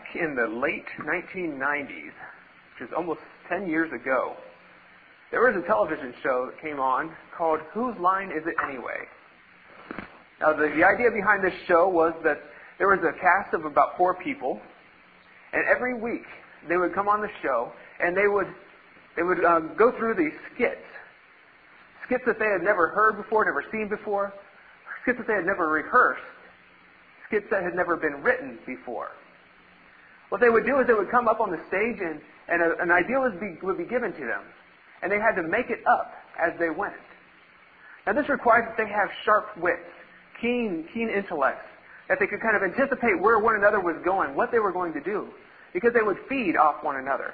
in the late 1990s, which is almost 10 years ago, there was a television show that came on called Whose Line Is It Anyway? Now, the idea behind this show was that there was a cast of about 4 people, and every week they would come on the show, and they would go through these skits that they had never heard before, never seen before, skits that they had never rehearsed, skits that had never been written before. What they would do is they would come up on the stage, and an idea would be given to them, and they had to make it up as they went. Now, this required that they have sharp wits, keen intellects, that they could kind of anticipate where one another was going, what they were going to do, because they would feed off one another.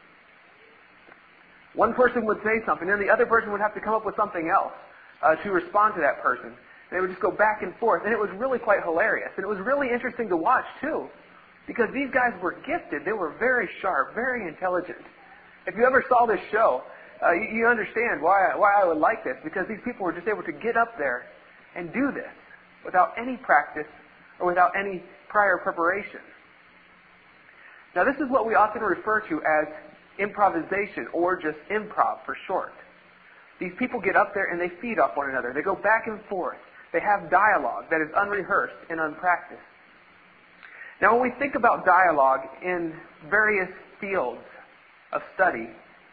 One person would say something, and the other person would have to come up with something else to respond to that person. And they would just go back and forth, and it was really quite hilarious. And it was really interesting to watch, too, because these guys were gifted. They were very sharp, very intelligent. If you ever saw this show, you understand why I would like this, because these people were just able to get up there and do this without any practice or without any prior preparation. Now, this is what we often refer to as improvisation, or just improv for short. These people get up there and they feed off one another. They go back and forth. They have dialogue that is unrehearsed and unpracticed. Now, when we think about dialogue in various fields of study,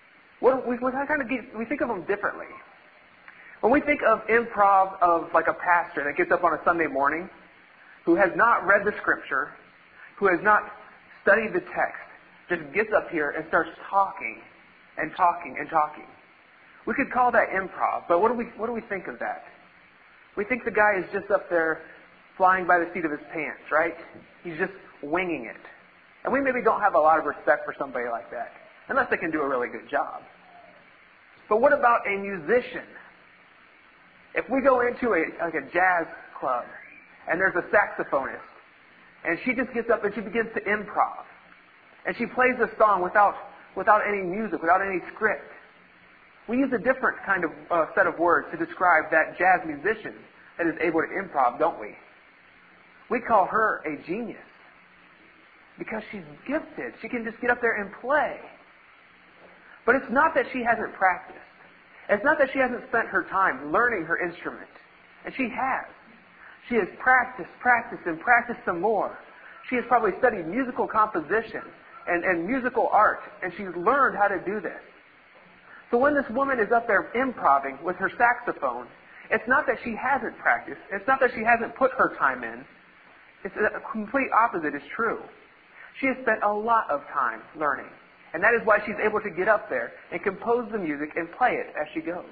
we think of them differently. When we think of improv of like a pastor that gets up on a Sunday morning, who has not read the Scripture, who has not studied the text, just gets up here and starts talking and talking and talking. We could call that improv, but what do we think of that? We think the guy is just up there flying by the seat of his pants, right? He's just winging it. And we maybe don't have a lot of respect for somebody like that, unless they can do a really good job. But what about a musician? If we go into a jazz club, and there's a saxophonist, and she just gets up and she begins to improv, and she plays a song without any music, without any script. We use a different kind of set of words to describe that jazz musician that is able to improv, don't we? We call her a genius, because she's gifted. She can just get up there and play. But it's not that she hasn't practiced. It's not that she hasn't spent her time learning her instrument. And she has. She has practiced some more. She has probably studied musical composition and musical art, and she's learned how to do this. So when this woman is up there improvising with her saxophone, it's not that she hasn't practiced. It's not that she hasn't put her time in. It's the complete opposite is true. She has spent a lot of time learning. And that is why she's able to get up there and compose the music and play it as she goes.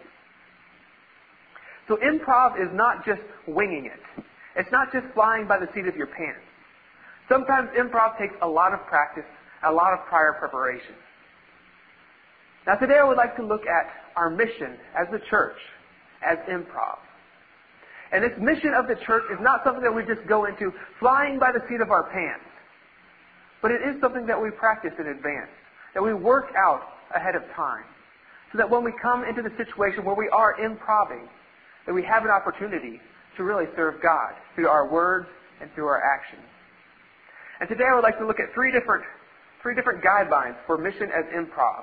So improv is not just winging it. It's not just flying by the seat of your pants. Sometimes improv takes a lot of practice, a lot of prior preparation. Now today I would like to look at our mission as the church as improv. And this mission of the church is not something that we just go into flying by the seat of our pants. But it is something that we practice in advance, that we work out ahead of time, so that when we come into the situation where we are improving, that we have an opportunity to really serve God through our words and through our actions. And today I would like to look at three different guidelines for mission as improv.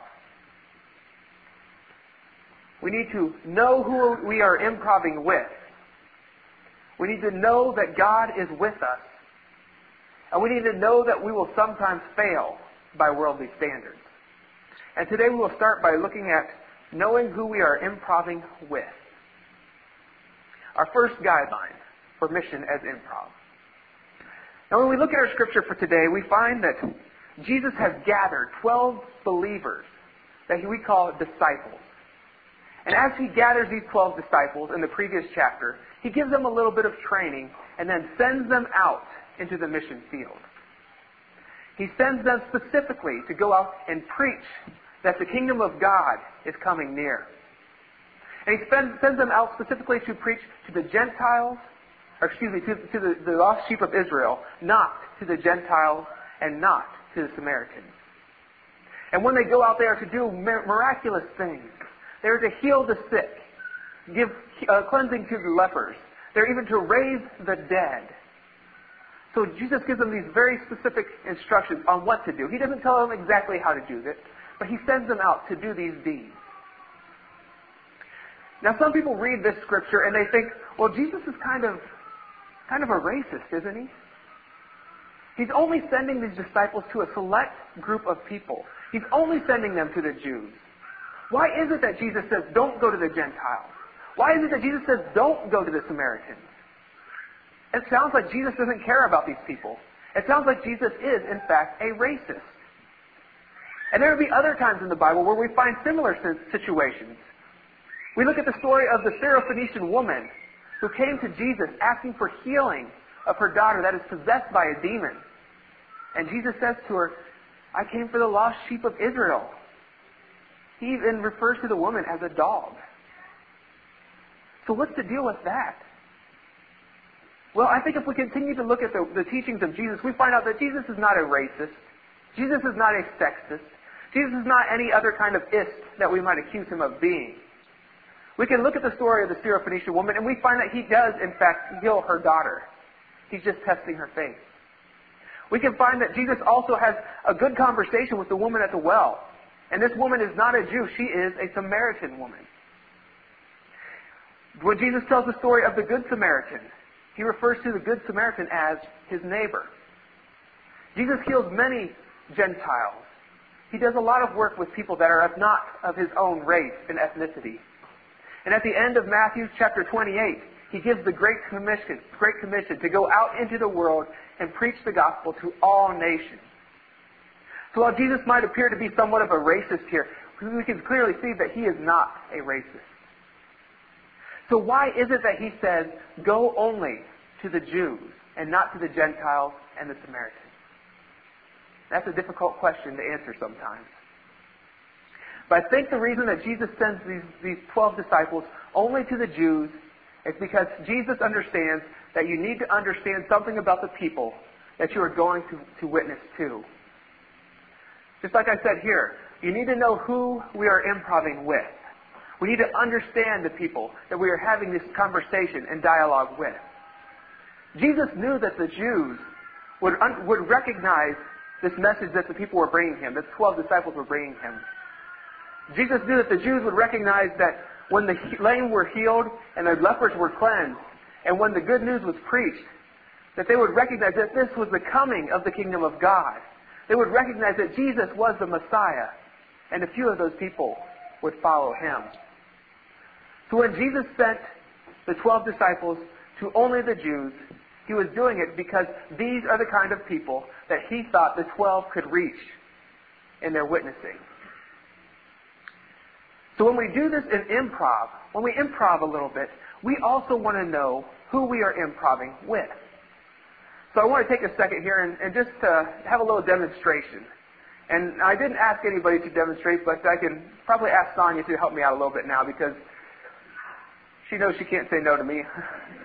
We need to know who we are improving with. We need to know that God is with us. And we need to know that we will sometimes fail by worldly standards. And today we will start by looking at knowing who we are improving with. Our first guideline for mission as improv. Now when we look at our scripture for today, we find that Jesus has gathered 12 believers that we call disciples. And as he gathers these 12 disciples in the previous chapter, he gives them a little bit of training and then sends them out into the mission field. He sends them specifically to go out and preach that the kingdom of God is coming near. And he sends them out specifically to preach to the Gentiles, to the lost sheep of Israel, not to the Gentiles and not to the Samaritans. And when they go out there to do miraculous things, they're to heal the sick, give cleansing to the lepers. They're even to raise the dead. So Jesus gives them these very specific instructions on what to do. He doesn't tell them exactly how to do this, but he sends them out to do these deeds. Now, some people read this scripture and they think, well, Jesus is kind of a racist, isn't he? He's only sending these disciples to a select group of people. He's only sending them to the Jews. Why is it that Jesus says, don't go to the Gentiles? Why is it that Jesus says, don't go to the Samaritans? It sounds like Jesus doesn't care about these people. It sounds like Jesus is, in fact, a racist. And there will be other times in the Bible where we find similar situations. We look at the story of the Syrophoenician woman who came to Jesus asking for healing of her daughter that is possessed by a demon. And Jesus says to her, I came for the lost sheep of Israel. He even refers to the woman as a dog. So what's the deal with that? Well, I think if we continue to look at the teachings of Jesus, we find out that Jesus is not a racist. Jesus is not a sexist. Jesus is not any other kind of ist that we might accuse him of being. We can look at the story of the Syrophoenician woman and we find that he does, in fact, heal her daughter. He's just testing her faith. We can find that Jesus also has a good conversation with the woman at the well. And this woman is not a Jew. She is a Samaritan woman. When Jesus tells the story of the Good Samaritan, he refers to the Good Samaritan as his neighbor. Jesus heals many Gentiles. He does a lot of work with people that are not of his own race and ethnicity. And at the end of Matthew chapter 28, he gives the Great Commission to go out into the world and preach the gospel to all nations. So while Jesus might appear to be somewhat of a racist here, we can clearly see that he is not a racist. So why is it that he says, go only to the Jews and not to the Gentiles and the Samaritans? That's a difficult question to answer sometimes. But I think the reason that Jesus sends these 12 disciples only to the Jews is because Jesus understands that you need to understand something about the people that you are going to witness to. Just like I said here, you need to know who we are improving with. We need to understand the people that we are having this conversation and dialogue with. Jesus knew that the Jews would recognize this message that the people were bringing him, that the 12 disciples were bringing him. Jesus knew that the Jews would recognize that when the lame were healed and the lepers were cleansed, and when the good news was preached, that they would recognize that this was the coming of the kingdom of God. They would recognize that Jesus was the Messiah, and a few of those people would follow him. So when Jesus sent the 12 disciples to only the Jews, he was doing it because these are the kind of people that he thought the 12 could reach in their witnessing. So when we do this in improv, when we improv a little bit, we also want to know who we are improving with. So I want to take a second here and just have a little demonstration. And I didn't ask anybody to demonstrate, but I can probably ask Sonia to help me out a little bit now because she knows she can't say no to me.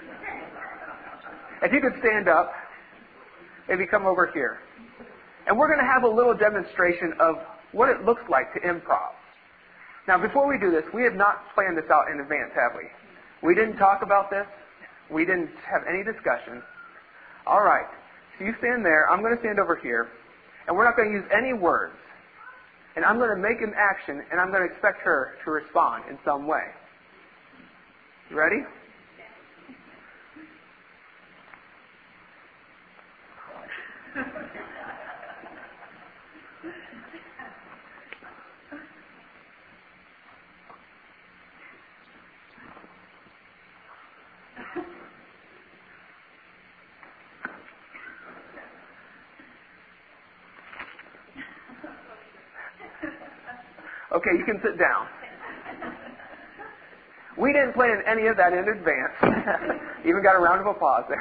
If you could stand up, maybe come over here. And we're going to have a little demonstration of what it looks like to improv. Now, before we do this, we have not planned this out in advance, have we? We didn't talk about this. We didn't have any discussion. All right. So you stand there. I'm going to stand over here. And we're not going to use any words. And I'm going to make an action, and I'm going to expect her to respond in some way. You ready? Okay, you can sit down. We didn't plan any of that in advance. Even got a round of applause there.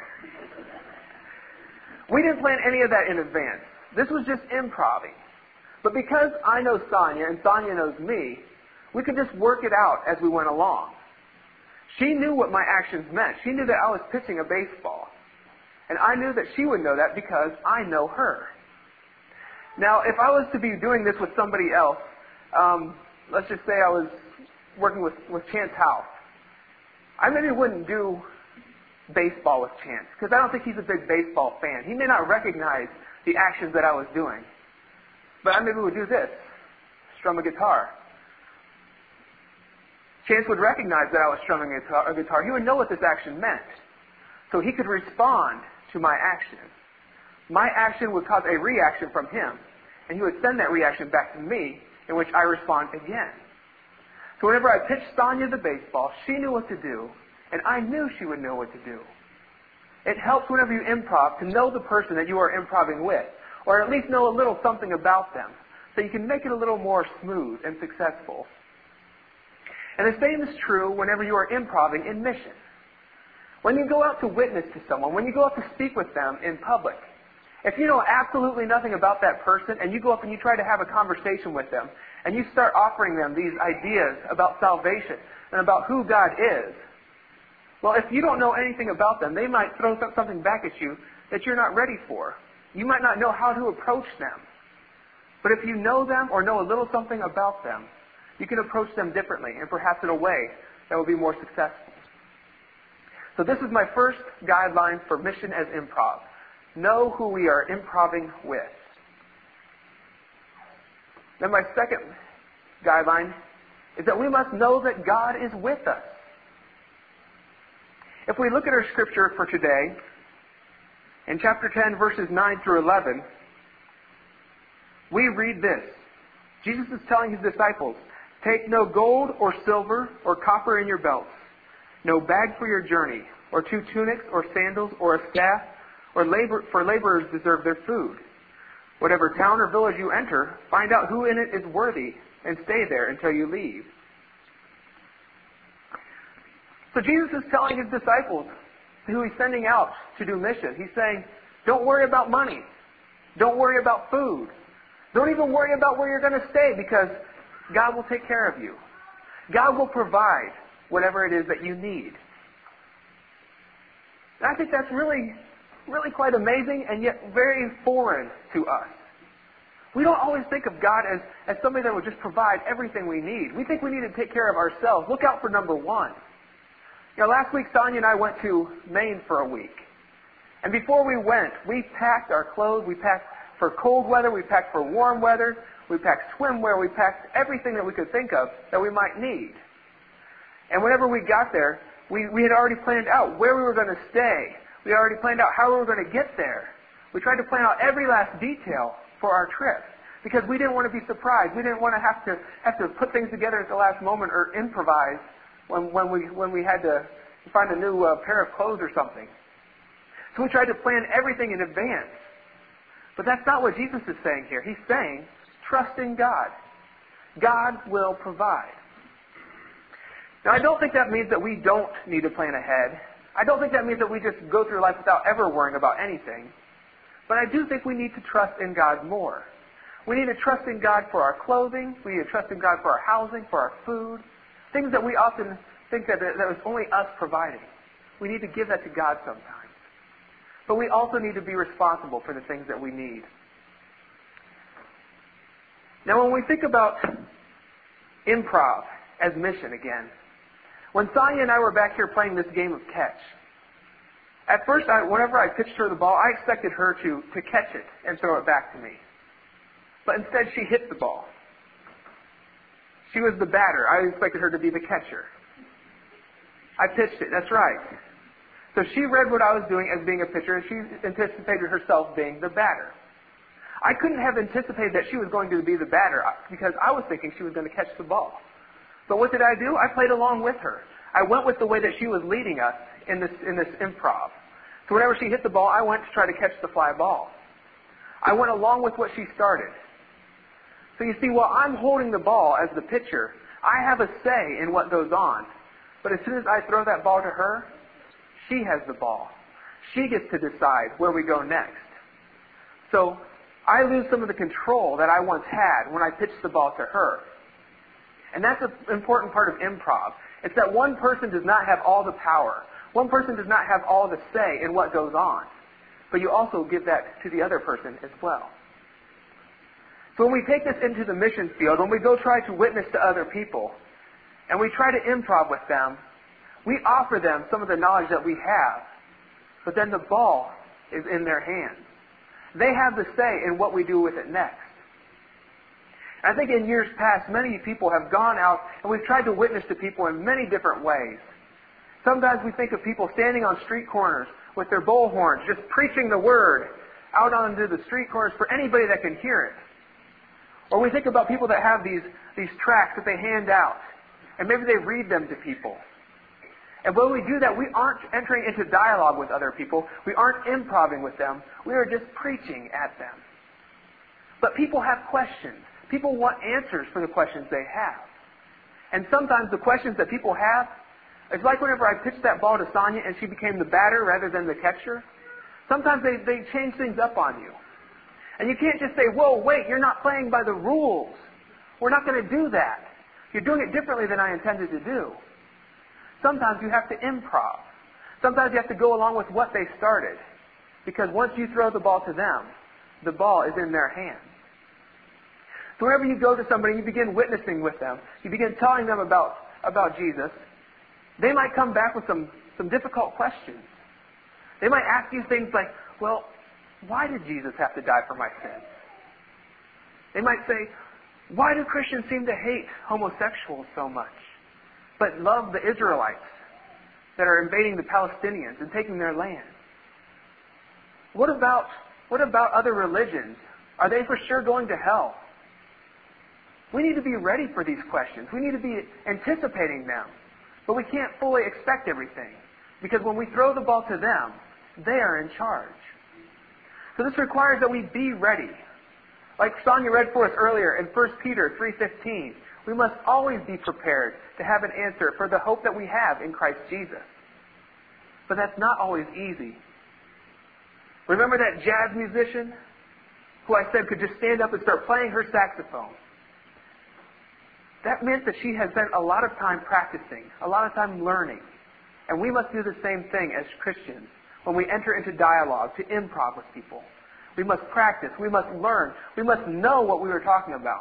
We didn't plan any of that in advance. This was just improvising. But because I know Sonia and Sonia knows me, we could just work it out as we went along. She knew what my actions meant. She knew that I was pitching a baseball. And I knew that she would know that because I know her. Now, if I was to be doing this with somebody else, let's just say I was working with Chance House, I maybe wouldn't do baseball with Chance, because I don't think he's a big baseball fan. He may not recognize the actions that I was doing. But I maybe would do this, strum a guitar. Chance would recognize that I was strumming a guitar. He would know what this action meant. So he could respond to my action. My action would cause a reaction from him, and he would send that reaction back to me, in which I respond again. So whenever I pitched Sonia the baseball, she knew what to do, and I knew she would know what to do. It helps whenever you improv to know the person that you are improving with, or at least know a little something about them, so you can make it a little more smooth and successful. And the same is true whenever you are improving in mission. When you go out to witness to someone, when you go out to speak with them in public, if you know absolutely nothing about that person and you go up and you try to have a conversation with them and you start offering them these ideas about salvation and about who God is, well, if you don't know anything about them, they might throw something back at you that you're not ready for. You might not know how to approach them. But if you know them or know a little something about them, you can approach them differently and perhaps in a way that will be more successful. So this is my first guideline for mission as improv. Know who we are improving with. Then my second guideline is that we must know that God is with us. If we look at our scripture for today, in chapter 10, verses 9 through 11, we read this. Jesus is telling his disciples, "Take no gold or silver or copper in your belts, no bag for your journey, or 2 tunics or sandals or a staff, for laborers deserve their food. Whatever town or village you enter, find out who in it is worthy and stay there until you leave." So Jesus is telling his disciples, who he's sending out to do mission, he's saying, don't worry about money. Don't worry about food. Don't even worry about where you're going to stay, because God will take care of you. God will provide whatever it is that you need. And I think that's really quite amazing and yet very foreign to us. We don't always think of God as somebody that would just provide everything we need. We think we need to take care of ourselves. Look out for number one. Last week Sonia and I went to Maine for a week. And before we went, we packed our clothes. We packed for cold weather. We packed for warm weather. We packed swimwear. We packed everything that we could think of that we might need. And whenever we got there, we had already planned out where we were going to stay. We already planned out how we were going to get there. We tried to plan out every last detail for our trip because we didn't want to be surprised. We didn't want to have to put things together at the last moment or improvise when we had to find a new pair of clothes or something. So we tried to plan everything in advance. But that's not what Jesus is saying here. He's saying, trust in God. God will provide. Now, I don't think that means that we don't need to plan ahead. I don't think that means that we just go through life without ever worrying about anything. But I do think we need to trust in God more. We need to trust in God for our clothing. We need to trust in God for our housing, for our food. Things that we often think that was only us providing. We need to give that to God sometimes. But we also need to be responsible for the things that we need. Now, when we think about improv as mission again, when Sonia and I were back here playing this game of catch, at first, whenever I pitched her the ball, I expected her to catch it and throw it back to me. But instead, she hit the ball. She was the batter. I expected her to be the catcher. I pitched it. That's right. So she read what I was doing as being a pitcher, and she anticipated herself being the batter. I couldn't have anticipated that she was going to be the batter because I was thinking she was going to catch the ball. But what did I do? I played along with her. I went with the way that she was leading us in this improv. So whenever she hit the ball, I went to try to catch the fly ball. I went along with what she started. So you see, while I'm holding the ball as the pitcher, I have a say in what goes on. But as soon as I throw that ball to her, she has the ball. She gets to decide where we go next. So I lose some of the control that I once had when I pitched the ball to her. And that's an important part of improv. It's that one person does not have all the power. One person does not have all the say in what goes on. But you also give that to the other person as well. So when we take this into the mission field, when we go try to witness to other people, and we try to improv with them, we offer them some of the knowledge that we have But then the ball is in their hands. They have the say in what we do with it next. I think in years past, many people have gone out and we've tried to witness to people in many different ways. Sometimes we think of people standing on street corners with their bullhorns, just preaching the word out onto the street corners for anybody that can hear it. Or we think about people that have these tracts that they hand out, and maybe they read them to people. And when we do that, we aren't entering into dialogue with other people. We aren't improvising with them. We are just preaching at them. But people have questions. People want answers for the questions they have. And sometimes the questions that people have, it's like whenever I pitched that ball to Sonia and she became the batter rather than the catcher. Sometimes they change things up on you. And you can't just say, whoa, wait, you're not playing by the rules. We're not going to do that. You're doing it differently than I intended to do. Sometimes you have to improv. Sometimes you have to go along with what they started. Because once you throw the ball to them, the ball is in their hands. So whenever you go to somebody and you begin witnessing with them, you begin telling them about Jesus, they might come back with some difficult questions. They might ask you things like, well, why did Jesus have to die for my sins? They might say, why do Christians seem to hate homosexuals so much, but love the Israelites that are invading the Palestinians and taking their land? What about other religions? Are they for sure going to hell? We need to be ready for these questions. We need to be anticipating them. But we can't fully expect everything. Because when we throw the ball to them, they are in charge. So this requires that we be ready. Like Sonia read for us earlier in 1 Peter 3:15, we must always be prepared to have an answer for the hope that we have in Christ Jesus. But that's not always easy. Remember that jazz musician who I said could just stand up and start playing her saxophone? That meant that she had spent a lot of time practicing, a lot of time learning. And we must do the same thing as Christians when we enter into dialogue, to improv with people. We must practice. We must learn. We must know what we were talking about.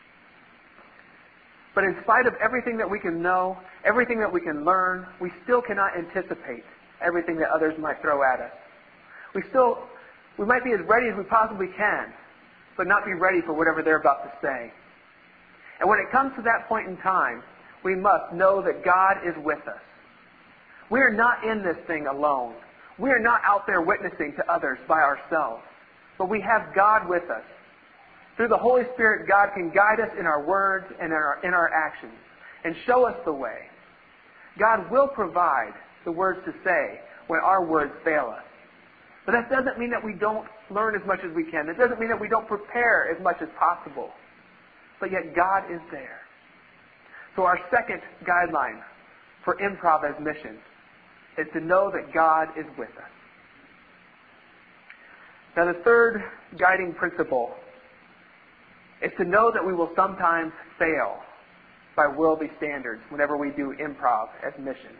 But in spite of everything that we can know, everything that we can learn, we still cannot anticipate everything that others might throw at us. We might be as ready as we possibly can, but not be ready for whatever they're about to say. And when it comes to that point in time, we must know that God is with us. We are not in this thing alone. We are not out there witnessing to others by ourselves. But we have God with us. Through the Holy Spirit, God can guide us in our words and in our actions and show us the way. God will provide the words to say when our words fail us. But that doesn't mean that we don't learn as much as we can. It doesn't mean that we don't prepare as much as possible. But yet God is there. So our second guideline for improv as mission is to know that God is with us. Now the third guiding principle is to know that we will sometimes fail by worldly standards whenever we do improv as mission.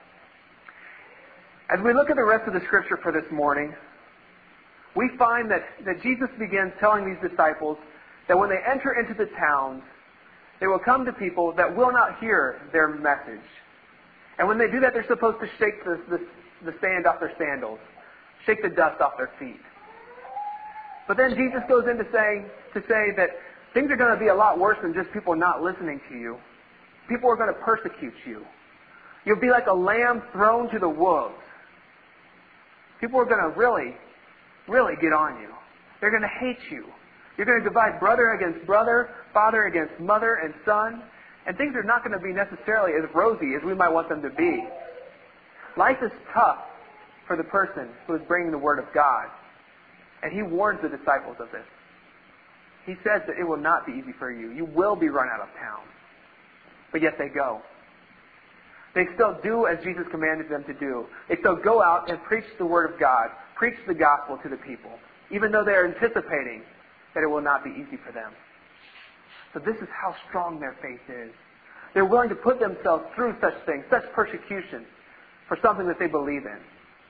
As we look at the rest of the scripture for this morning, we find that Jesus begins telling these disciples that when they enter into the towns, they will come to people that will not hear their message. And when they do that, they're supposed to shake the sand off their sandals, shake the dust off their feet. But then Jesus goes in to say that things are going to be a lot worse than just people not listening to you. People are going to persecute you. You'll be like a lamb thrown to the wolves. People are going to really, really get on you. They're going to hate you. You're going to divide brother against brother, father against mother and son, and things are not going to be necessarily as rosy as we might want them to be. Life is tough for the person who is bringing the Word of God, and He warns the disciples of this. He says that it will not be easy for you. You will be run out of town. But yet they go. They still do as Jesus commanded them to do. They still go out and preach the Word of God, preach the gospel to the people, even though they are anticipating that it will not be easy for them. So this is how strong their faith is. They're willing to put themselves through such things, such persecution, for something that they believe in.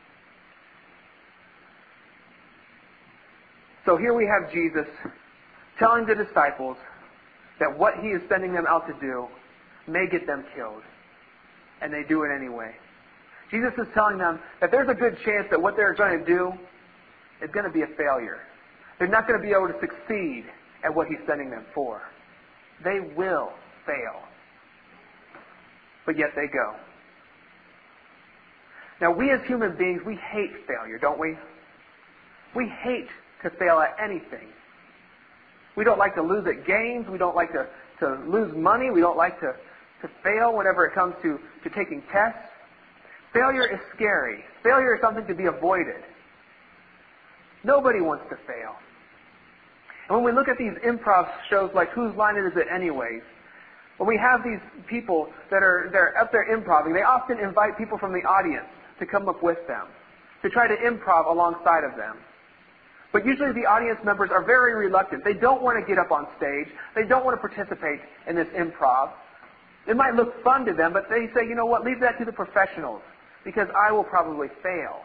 So here we have Jesus telling the disciples that what He is sending them out to do may get them killed. And they do it anyway. Jesus is telling them that there's a good chance that what they're going to do is going to be a failure. They're not going to be able to succeed at what He's sending them for. They will fail. But yet they go. Now, we as human beings, we hate failure, don't we? We hate to fail at anything. We don't like to lose at games. We don't like to lose money. We don't like to fail whenever it comes to taking tests. Failure is scary. Failure is something to be avoided. Nobody wants to fail. And when we look at these improv shows like Whose Line Is It Anyways, when we have these people they're up there improvising, they often invite people from the audience to come up with them, to try to improv alongside of them. But usually the audience members are very reluctant. They don't want to get up on stage. They don't want to participate in this improv. It might look fun to them, but they say, you know what, leave that to the professionals, because I will probably fail.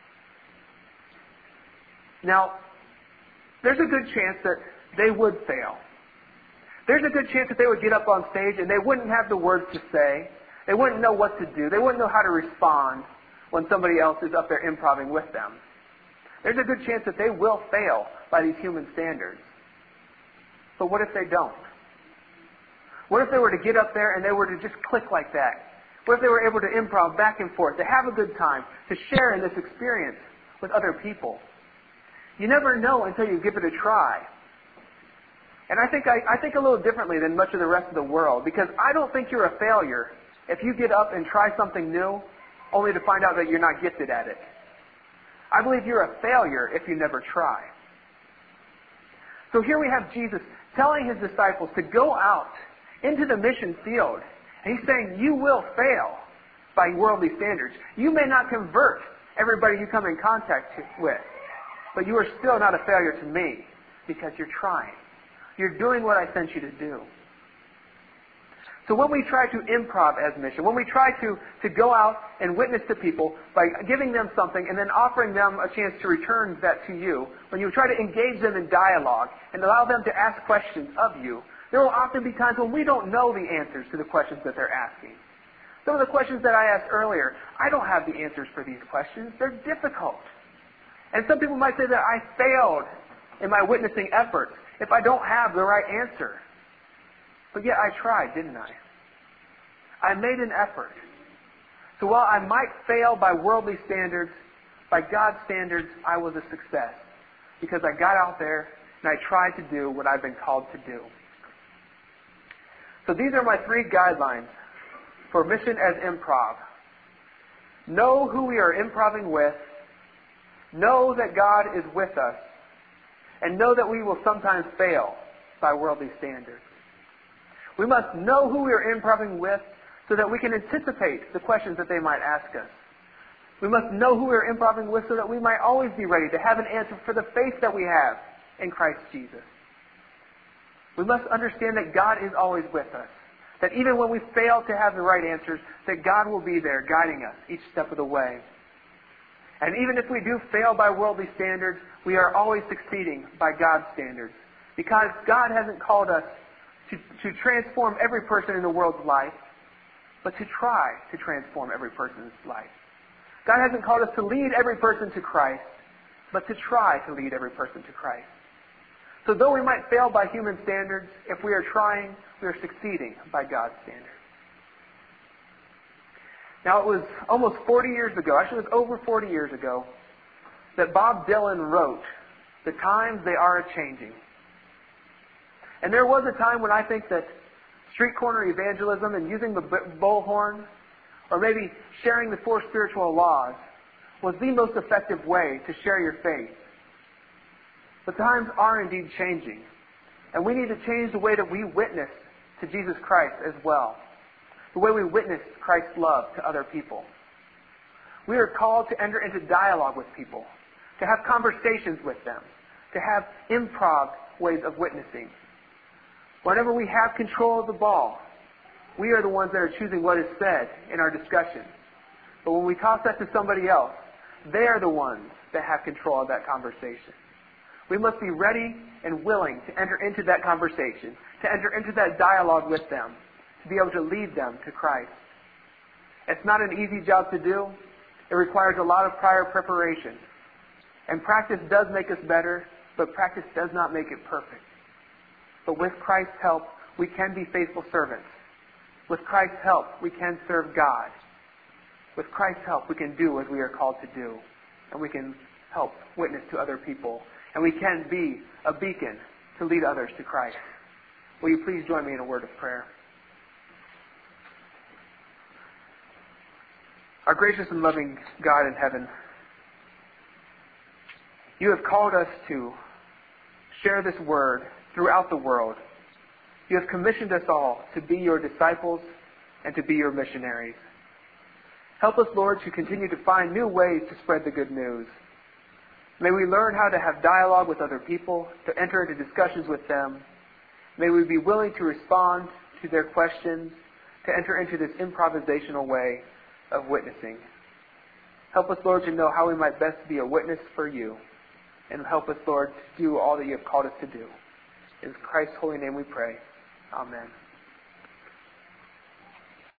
Now, there's a good chance that they would fail. There's a good chance that they would get up on stage and they wouldn't have the words to say. They wouldn't know what to do. They wouldn't know how to respond when somebody else is up there improvising with them. There's a good chance that they will fail by these human standards. But what if they don't? What if they were to get up there and they were to just click like that? What if they were able to improv back and forth, to have a good time, to share in this experience with other people? You never know until you give it a try. And I think a little differently than much of the rest of the world, because I don't think you're a failure if you get up and try something new only to find out that you're not gifted at it. I believe you're a failure if you never try. So here we have Jesus telling His disciples to go out into the mission field. And He's saying, you will fail by worldly standards. You may not convert everybody you come in contact with, but you are still not a failure to me because you're trying. You're doing what I sent you to do. So when we try to improv as mission, when we try to go out and witness to people by giving them something and then offering them a chance to return that to you, when you try to engage them in dialogue and allow them to ask questions of you, there will often be times when we don't know the answers to the questions that they're asking. Some of the questions that I asked earlier, I don't have the answers for these questions. They're difficult. And some people might say that I failed in my witnessing efforts if I don't have the right answer. But yet I tried, didn't I? I made an effort. So while I might fail by worldly standards, by God's standards, I was a success. Because I got out there and I tried to do what I've been called to do. So these are my 3 guidelines for mission as improv. Know who we are improving with. Know that God is with us. And know that we will sometimes fail by worldly standards. We must know who we are improving with so that we can anticipate the questions that they might ask us. We must know who we are improving with so that we might always be ready to have an answer for the faith that we have in Christ Jesus. We must understand that God is always with us. That even when we fail to have the right answers, that God will be there guiding us each step of the way. And even if we do fail by worldly standards, we are always succeeding by God's standards. Because God hasn't called us to transform every person in the world's life, but to try to transform every person's life. God hasn't called us to lead every person to Christ, but to try to lead every person to Christ. So though we might fail by human standards, if we are trying, we are succeeding by God's standards. Now, it was almost 40 years ago, actually it was over 40 years ago, that Bob Dylan wrote, "The times they are a-changing." And there was a time when I think that street corner evangelism and using the bullhorn, or maybe sharing the 4 spiritual laws, was the most effective way to share your faith. But times are indeed changing. And we need to change the way that we witness to Jesus Christ as well. The way we witness Christ's love to other people. We are called to enter into dialogue with people, to have conversations with them, to have improv ways of witnessing. Whenever we have control of the ball, we are the ones that are choosing what is said in our discussion. But when we toss that to somebody else, they are the ones that have control of that conversation. We must be ready and willing to enter into that conversation, to enter into that dialogue with them, to be able to lead them to Christ. It's not an easy job to do, It requires a lot of prior preparation. And practice does make us better, but practice does not make it perfect. But with Christ's help, we can be faithful servants. With Christ's help, we can serve God. With Christ's help, we can do what we are called to do. And we can help witness to other people. And we can be a beacon to lead others to Christ. Will you please join me in a word of prayer? Our gracious and loving God in heaven, you have called us to share this word throughout the world. You have commissioned us all to be your disciples and to be your missionaries. Help us, Lord, to continue to find new ways to spread the good news. May we learn how to have dialogue with other people, to enter into discussions with them. May we be willing to respond to their questions, to enter into this improvisational way of witnessing. Help us, Lord, to know how we might best be a witness for you. And help us, Lord, to do all that you have called us to do. In Christ's holy name we pray. Amen.